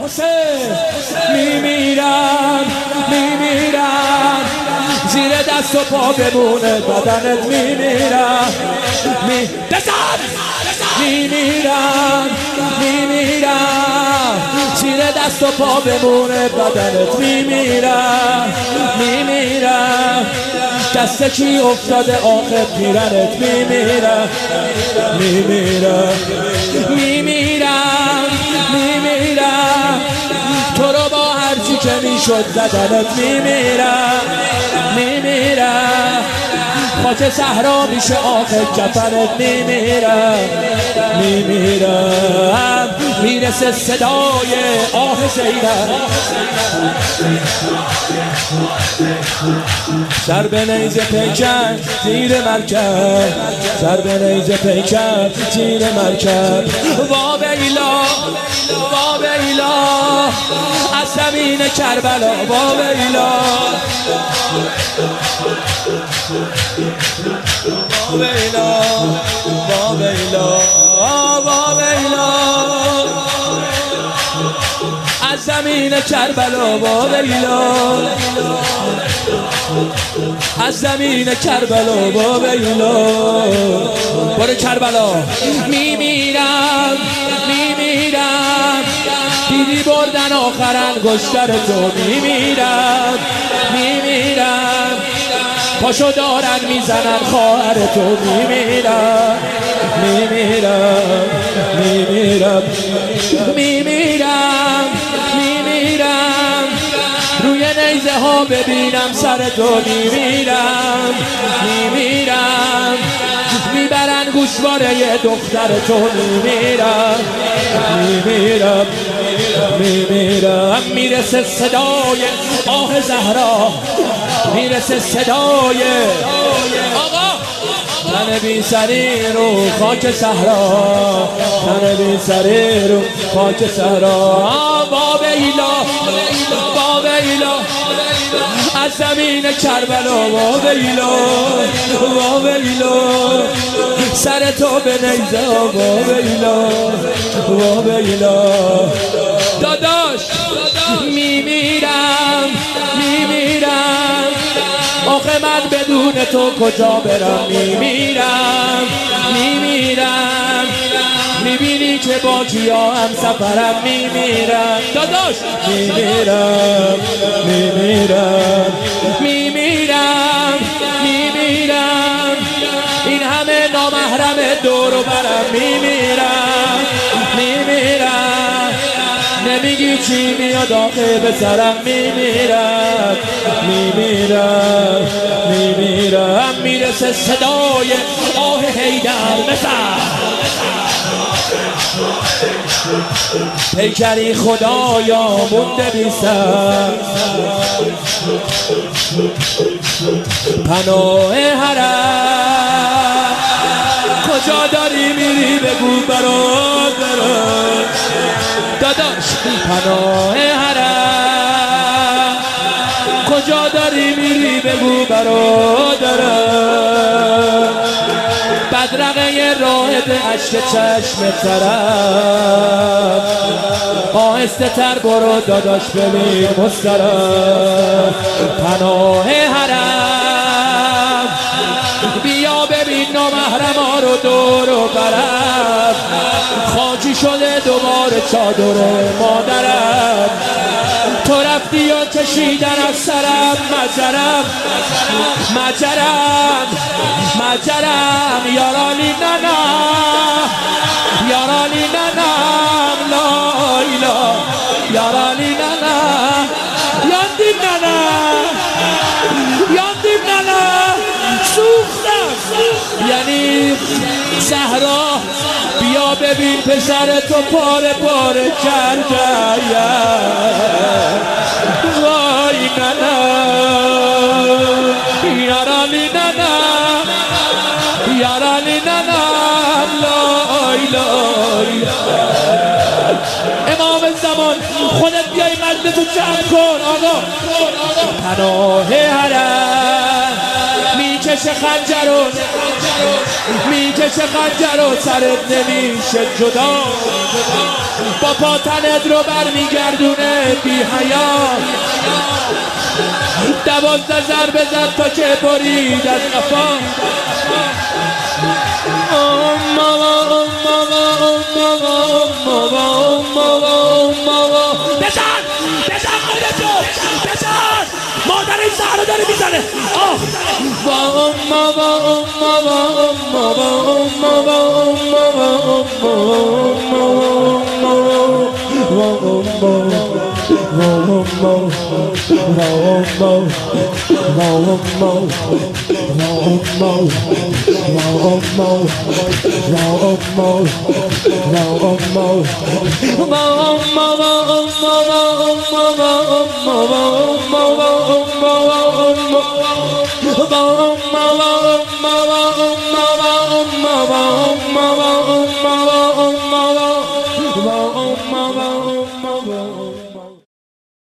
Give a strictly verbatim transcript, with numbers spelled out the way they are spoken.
حسین میمیرم میمیرم زیر دست و پا بمونه بدنت میمیرم می بزن میمیرم میمیرم زیر دست و پا بمونه بدنت میمیرم میمیرم دست کی افتاده آخه پیرنت میمیرم میمیرم میمیرم میمیرم تو رو با هرچی که میشد زدنت میمیرم میمیرم خاک صحرا میشه آخه کفنت میمیرم میمیرم میرسه صدای آه زینب سر به نیزه پیکر زیر مرکب سر به نیزه پیکر زیر مرکب وا بیلا وا بیلا از زمین کربلا وا بیلا وا بیلا وا بیلا وا بیلا از زمین کربلا وا بیلا از زمین کربلا وا بیلا برو کربلا میمیرم میمیرم دیدی بردن آخر انگشتر تو میمیرم میمیرم پاشو دارن میزنن خواهر تو میمیرم میمیرم میمیرم میمیرم میمیرم روی نیزه ها ببینم سر تو میمیرم میمیرم میبرن گوشواره دختر تو میمیرم میمیرم میمیرم میرسه صدای آه زهرا میرسه صدای آقا تن بی سری رو خاک صحرا تن بی سری رو خاک صحرا با بیلا با بیلا از زمین کربلا با بیلا با بیلا سر تو به نیزه با بیلا با بیلا داداش میمیرم میمیرم آخه من بدون تو کجا برم میمیرم میمیرم میبینی که با کیا هم سفرم میمیرم داداش میمیرم میمیرم میمیرم میمیرم این همه نامحرم دور و برم میمیرم میمیرم نمیگی چی میاد آخه به سرم میمیرم میمیرم میمیرم میرسه صدای آه حیدر بزن پیکری خدایا مونده بی سر پناه حرم کجا داری میری بگو برادرم داداش پناه حرم کجا داری میری بگو برادرم بدرقه راهب عشق چشم طرف آهسته تر برو داداش ببین مسترم پناه حرم بیا ببین نامحرما رو دور و برم خاکی شده دوباره چادر مادرم تو رفتی و کشیدن از سرم مجرم مجرم مجرم یارانی ننا یارانی ننم لا اله یارانی ننا یاندیم ننا یاندیم ننا سوختم یعنی زهرا بیا ببین پسر تو پاره پاره کرده وای ننا یارانی ننا یارانی ننا لا اله امام زمان خودت بیای مجلسو جمع کن آقا پناه حرم میکشه خنجر و میکشه خنجر و سرت نمیشه جدا با پاتنت رو برمیگردونه بی حیا دوازده ضربه زد تا که برید از قفا بزن بزن خودتو بزن مادر این زهرا داره میزنه آه Mama,